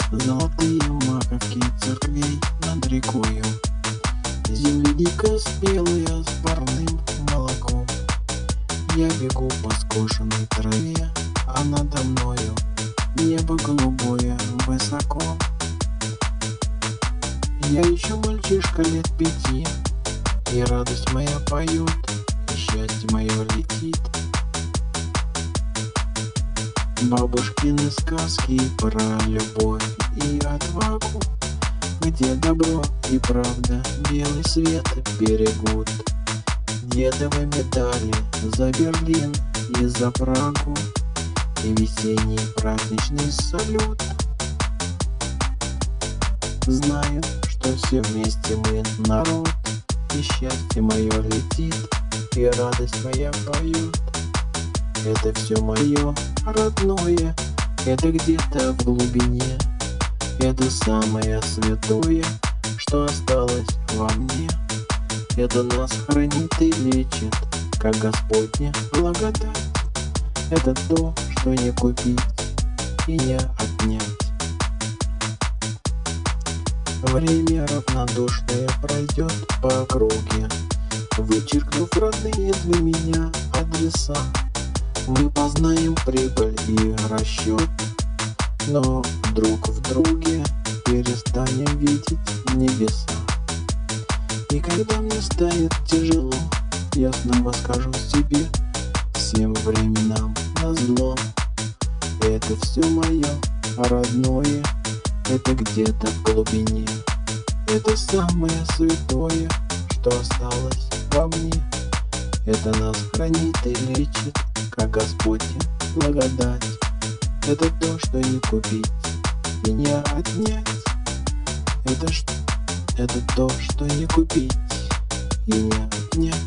Золотые маковки церквей над рекою, земли дико спелые с парным молоком. Я бегу по скошенной траве, а надо мною небо голубое высоко. Я еще мальчишка лет 5, и радость моя поет, и счастье мое летит. Бабушкины сказки про любовь и отвагу, где добро и правда белый свет берегут. Дедовы медали за Берлин и за Прагу, и весенний праздничный салют. Знаю, что все вместе мы народ, и счастье мое летит, и радость моя поет. Это все мое родное, это где-то в глубине, это самое святое, что осталось во мне. Это нас хранит и лечит, как Господня благодать. Это то, что не купить и не отнять. Время равнодушное пройдет по округе, вычеркнув родные для меня адреса. Мы познаем прибыль и расчет, но друг в друге перестанем видеть небеса. И когда мне станет тяжело, я снова скажу себе всем временам назло. Это все мое родное, это где-то в глубине, это самое святое, что осталось во мне. Это нас хранит и лечит, как Господня благодать. Это то, что не купить и не отнять. Это то, что не купить и не отнять.